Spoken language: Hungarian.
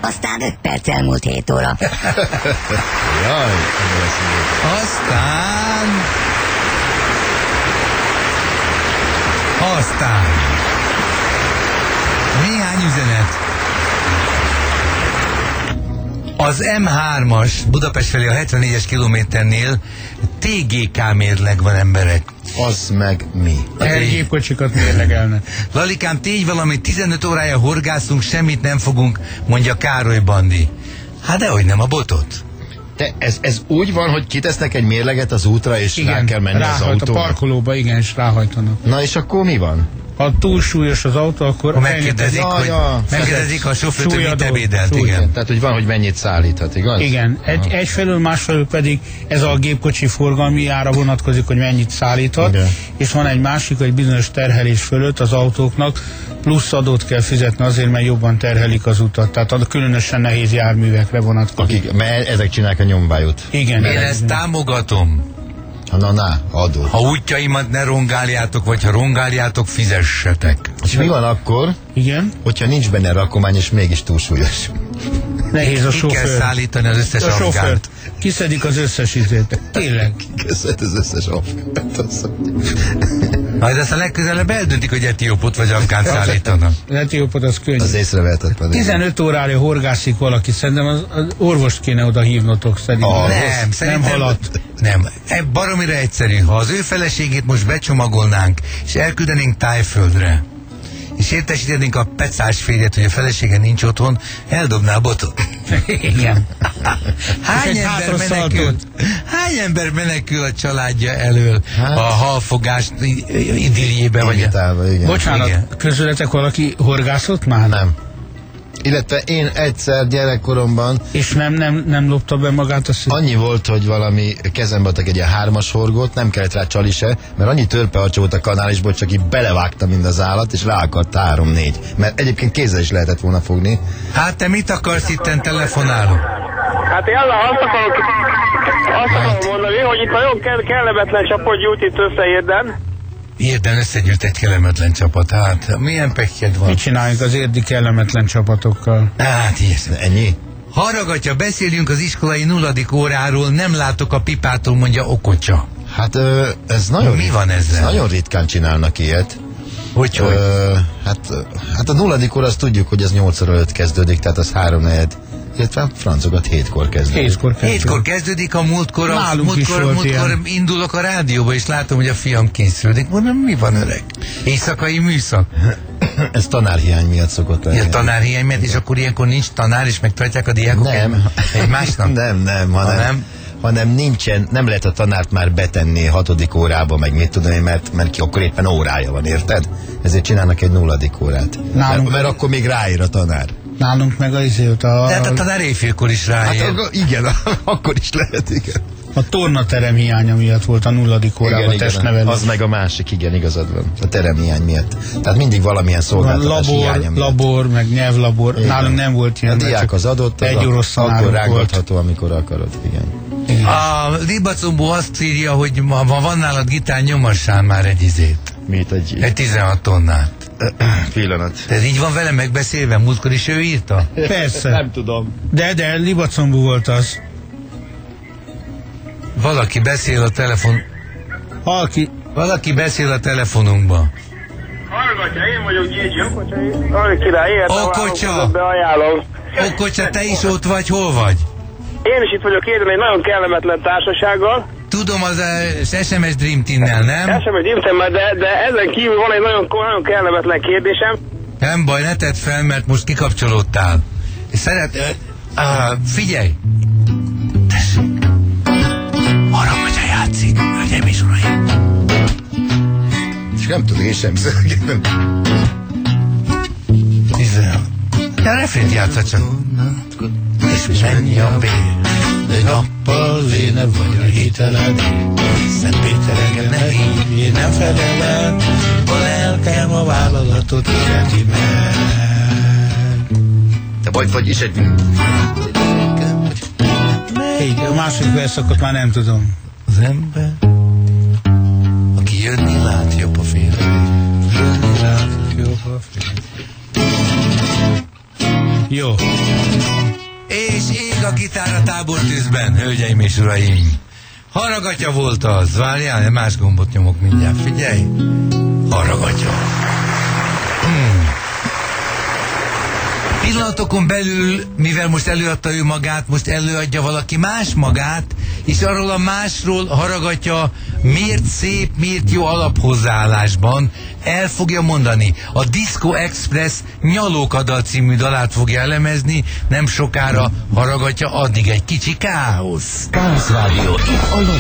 Aztán 5 perc elmúlt 7 óra. Jaj, Aztán néhány üzenet. Az M3-as Budapest felé a 74-es kilométernél TGK mérleg van, emberek. az meg mi? Gépkocsikat mérlegelnek. Lalikám, tégy valami, 15 órája horgászunk, semmit nem fogunk, mondja Károly Bandi. Hát dehogy nem, a botot. De ez úgy van, hogy kitesznek egy mérleget az útra, és rá kell menni az autó. A parkolóba, igen, és ráhajtanak. Na és akkor mi van? Ha túl súlyos az autó, akkor megkérdezik, megkérdezik a sofőrt, hogy mit ebédelt, igen. Tehát, hogy van, hogy mennyit szállíthat, igaz? Igen, egyfelől, másfelől pedig ez a gépkocsi forgalmi ára vonatkozik, hogy mennyit szállíthat, igen. És van egy másik, hogy bizonyos terhelés fölött az autóknak plusz adót kell fizetni azért, mert jobban terhelik az utat. Tehát a különösen nehéz járművekre vonatkozik. Mert ezek csinálják a nyomvájút. Igen. Én ezt támogatom. Na, adó. Ha útjaimat ne rongáljátok, vagy ha rongáljátok, fizessetek. És mi van akkor, igen? hogyha nincs benne rakomány, és mégis túlsúlyos? Nehéz a sofőr. Ki kell szállítani az összes afgánt. Kiszedik az összes izét. Tényleg. Kiszed az összes afgánt. Majd aztán legközelebb eldöntik, hogy etiópot vagy afgánt szállítanak. Az etiópot az könnyű. Az észrevehetetlen. 15 órára horgászik valaki, szerintem az orvost kéne oda hívnotok szerintem. Nem, szerintem haladt. Nem, baromira egyszerű. Ha az ő feleségét most becsomagolnánk, és elküldenénk Tájföldre, és értesítenénk a pecás férjet, hogy a felesége nincs otthon, eldobná a botot. Igen. Hány ember menekül a családja elől a halfogás idilljébe? Bocsánat, igen. Közületek valaki horgászott már? Nem. Illetve én egyszer gyerekkoromban... És nem lopta be magát a szület? Annyi volt, hogy valami kezembe adtak egy ilyen 3-as horgót, nem kellett rá csali se, mert annyi törpeharcsa volt a kanálisból, csak így belevágta mind az állat, és rá akart 3-4. Mert egyébként kézzel is lehetett volna fogni. Hát te mit akarsz itten telefonálni? Hát én azt akarom mondani, hogy itt nagyon kellemetlen csapat gyújt itt össze Érden. Érden összegyűlt egy kellemetlen csapat, hát milyen pekjed van? Mit csináljuk az érdi kellemetlen csapatokkal? Hát ilyesmi. Ennyi? Haragatja, beszéljünk az iskolai 0. óráról, nem látok a pipától, mondja Okocsa. Hát ez nagyon... Mi van ezzel? Nagyon ritkán csinálnak ilyet. Hogy? Hát a 0. óra azt tudjuk, hogy ez 8 óra előtt kezdődik, tehát az 3-4. Illetve francokat 7-kor kezdődik. 7-kor kezdődik, a múltkor indulok a rádióba, és látom, hogy a fiam készüldik. Mondom, mi van, öreg? Éjszakai műszak. Ez tanárhiány miatt szokott lenni. Ja, tanárhiány miatt, és akkor ilyenkor nincs tanár, és megtartják a diákok? Nem. Egymásnak? hanem nincsen, nem lehet a tanárt már betenni 6. órába, meg mit tudom én, mert ki akkor éppen órája van, érted? Ezért csinálnak egy 0. órát. Mert akkor még ráír a tanár. Nálunk meg de hát a tanár éjfélkor is ráér. Hát, igen, akkor is lehet, igen. A tornaterem hiánya miatt volt a 0. órában a testnevelés. Az meg a másik, igen, igazad van. A teremhiány miatt. Tehát mindig valamilyen szolgáltatás hiánya miatt. Labor, meg nyelvlabor. Igen. Nálunk nem volt ilyen. A diák az adott, akkor rángatható, amikor akarod, igen. A Libacombó azt írja, hogy van nálad gitár, nyomassál már egy izét. Mit egy 16 tonnát. Pillanat. Ez így van vele megbeszélve? Múltkor is ő írta? Persze. Nem tudom. De Libacombó volt az. Valaki beszél a telefon... Valaki beszél a telefonunkba. Hallgatja, én vagyok Gyégy, Okocsa. Király, Okocsa! Okocsa, te is ott vagy? Hol vagy? Én is itt vagyok Érden egy nagyon kellemetlen társasággal. Tudom, az SMS Dream Team-nel, nem? SMS Dream Team, de ezen kívül van egy nagyon kellemetlen kérdésem. Nem baj, ne tedd fel, mert most kikapcsolódtál. Figyelj! Tessék! Haragudja játszik, hölgyeim és uraim! És nem tudok én sem szörgetni. 16. Ja, refrént játsza csak. És mennyi a bér, de nappal véne vagy a hiteled. Szent Péter engem ne hívj, nem felelem, a lelkem a vállalatot illeti meg. Te vagy is egy... Így, a második verszakot már nem tudom. Az ember, aki jönni lát, jobb a félre. Jönni lát, jobb a félre. Jó. És ég a gitár a tábortűzben, hölgyeim és uraim. Haragatya volt az, várjál, más gombot nyomok mindjárt, figyelj. Haragatya. Pillanatokon belül, mivel most előadta ő magát, most előadja valaki más magát, és arról a másról Haragatya miért szép, miért jó alaphozzáállásban el fogja mondani. A Disco Express Nyalókadal című dalát fogja elemezni, nem sokára Haragatya, addig egy kicsi káosz. Káosz Rádió, itt a